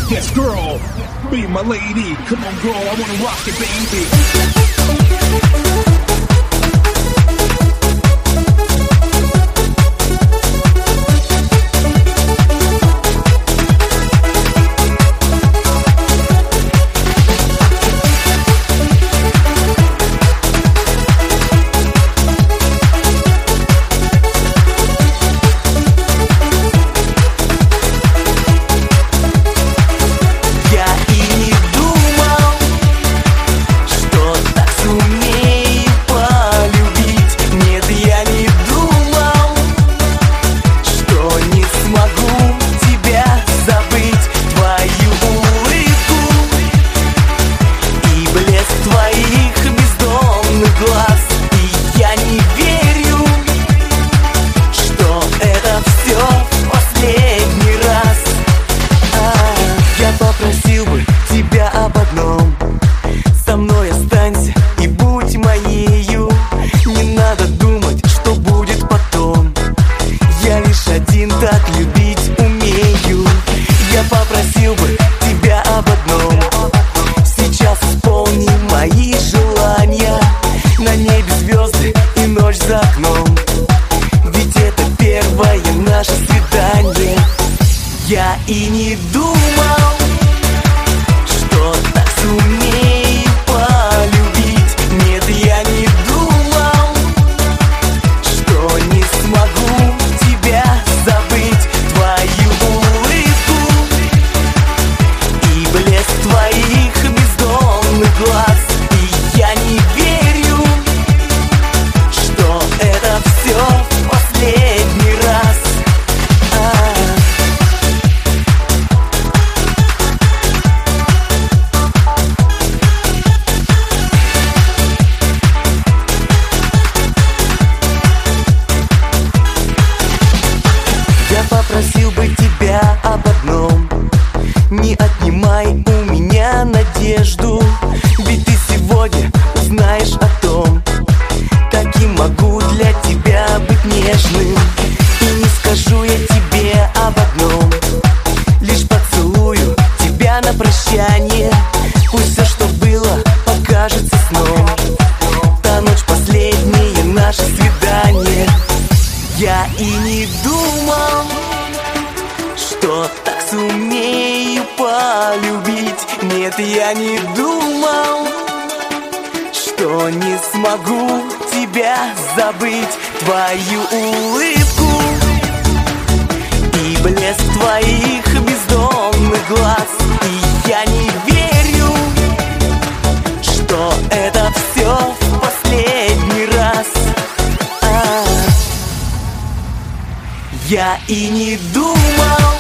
Yes, girl, be my lady. Come on, girl, I wanna rock it, baby. Так любить умею. Я попросил бы тебя об одном. Сейчас исполни мои желания. На небе звезды и ночь за окном. Ведь это первое наше свидание. Я и не думал, что так сумею полюбить. Нет, я не думал, что не смогу тебя забыть, твою улыбку и блеск твоих бездонных глаз. И я не верю, что это все в последний раз. Я попросил бы тебя об одном. Не отнимай у меня надежду. Ведь ты сегодня узнаешь о том, каким могу для тебя быть нежным. И не скажу я тебе об одном, лишь поцелую тебя на прощание. Пусть все, что было, покажется сном. Та ночь последнее наше свидание. Я и не думал, что так сумею полюбить. Нет, я не думал, что не смогу тебя забыть, твою улыбку и блеск твоих бездонных глаз. И я не верю, что это все в последний раз. Я и не думал,